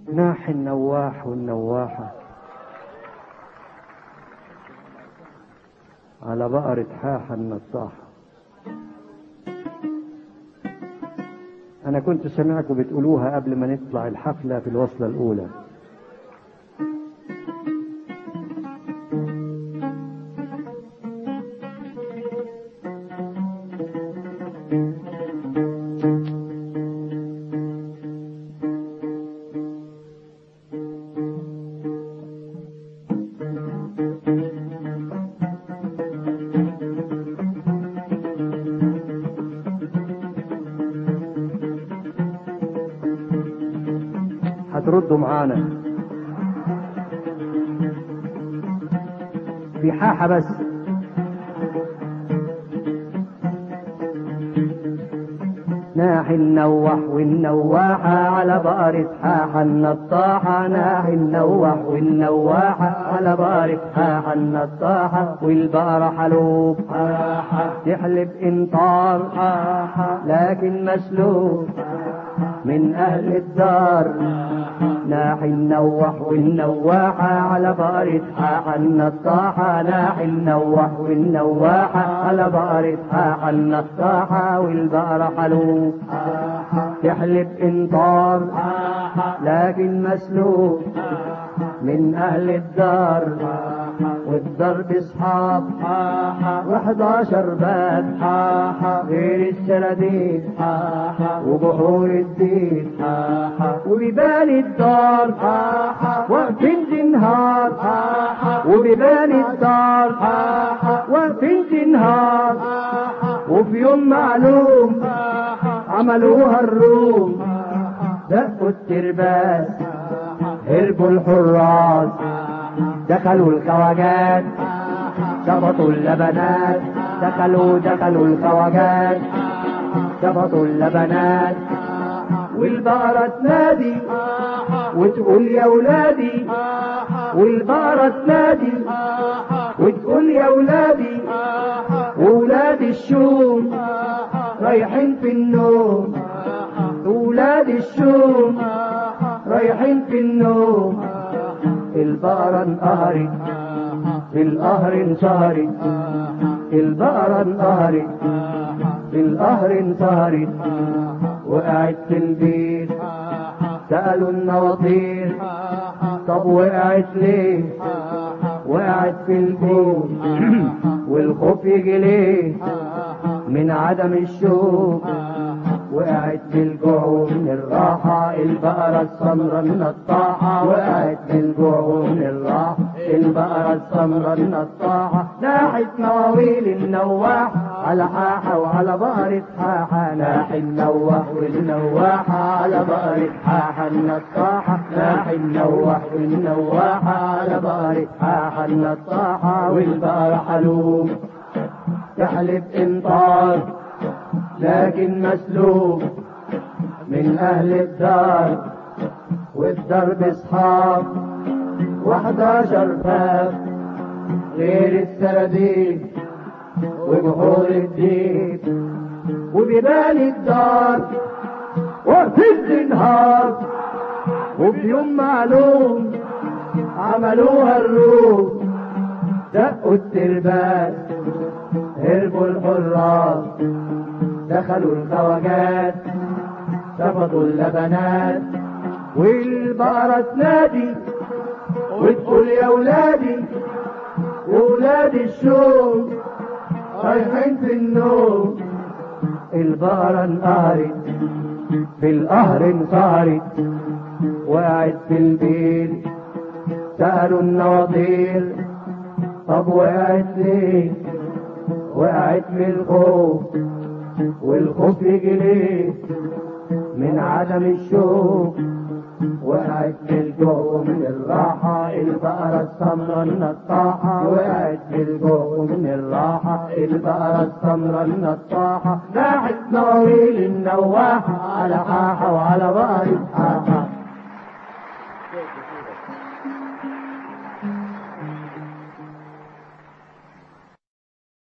ناحي النواح والنواحة على بقرة حاحة النطاحة. أنا كنت سمعكم بتقولوها قبل ما نطلع الحفلة في الوصلة الأولى. هتردوا معانا في حاحة بس. ناحي النوح والنواحة على بقرة حاحة النطاحة. ناحي النوح والنواحة على بقرة حاحة النطاحة. والبقرة حلوب تحلب انطار لكن مسلوب من أهل الدار. ناحي النوح والنواحة على بقرة حاحة النطاحة. ناحي النوح والنواحة على بقرة حاحة النطاحة. والبقرة حلوب تحلب انطار لكن مسلوب من أهل الدار. والضرب اصحاب و11 باب غير السراديب وبحور الدين وبيبان الدار واقفين تنهار. وبيبان الدار واقفين تنهار. وفي يوم معلوم عملوها الروم دقوا الترباس هربوا الحراس. دخلوا الخواجات شبطوا اللبنات. دخلوا الخواجات شبطوا اللبنات. والبقرة تنادي وتقول يا ولادي. والبقرة تنادي وتقول يا ولادي. وولاد الشوم رايحين في النوم. وولاد الشوم رايحين في النوم. البقرة انقهرت في القهر انصهرت. البقرة انقهرت في القهر انصهرت. وقعت في البيت سألوا النواطير طب وقعت ليه؟ وقعت في البيت والخوف يجي ليه من عدم الشوق. وقعت في الجوع من الراحة البقرة السمرة النطاحة. وقعت في الجوع من الراحة البقرة السمرة النطاحة. ناحت مواويل النواح على حاحة وعلى بقرة حاحة. ناحي النواح والنواحة على بقرة حاحة النطاحة. ناحي النواح والنواحة على بقرة حاحة النطاحة. والبقرة حلوب تحلب انطار لكن مسلوب من أهل الدار. والضرب اصحاب و11 باب غير السراديب وبحور الدين وبيبان الدار وفي النهار. وفي يوم معلوم عملوها الروم دقوا الترباس هربوا الحراس. دخلوا الخواجات شفطوا اللبنات. والبقرة تنادي وتقول يا ولادي. وولاد الشوم رايحين في النوم. البقرة انقهرت في القهر انصهرت. وقعت في البيت سألوا النواطير طب وقعت ليه؟ وقعت من الخوف والخوف يجي ليه من عدم الشوق. وقعت في الجوع من الراحة البقرة السمرة النطاحة. وقعت في الجوع من الراحة البقرة السمرة النطاحة. ناحت مواويل النواحة على حاحة وعلى بقرة حاحة.